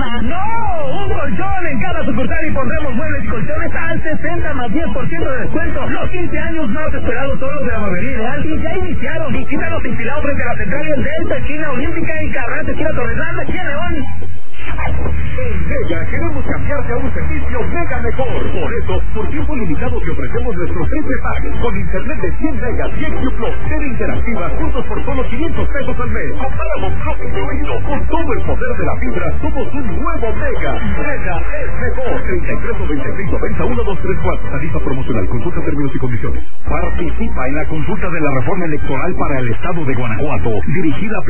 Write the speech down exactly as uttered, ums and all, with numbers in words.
cama. ¡No! ¡Un colchón en cada sucursal y pondremos muebles y colchones al sesenta más diez por ciento de descuento! Los quince años más esperados son los de la Barbería Ideal y ya iniciaron. Visítanos inspirados frente a la Central del Delta, esquina Olímpica y Carranza, esquina Torreslanda, aquí en León. En Mega queremos cambiarte a un servicio mega mejor. Por eso, por tiempo limitado te ofrecemos nuestro triple pack con internet de cien megas y X Plus, tele interactiva, juntos por solo quinientos pesos al mes. Comparamos Plus incluido. Con todo el poder de la fibra, somos un nuevo Mega. Mega es mejor. treinta y tres noventa y seis noventa uno dos tres cuatro. Tarifa promocional. Consulta términos y condiciones. Participa en la consulta de la reforma electoral para el estado de Guanajuato, dirigida a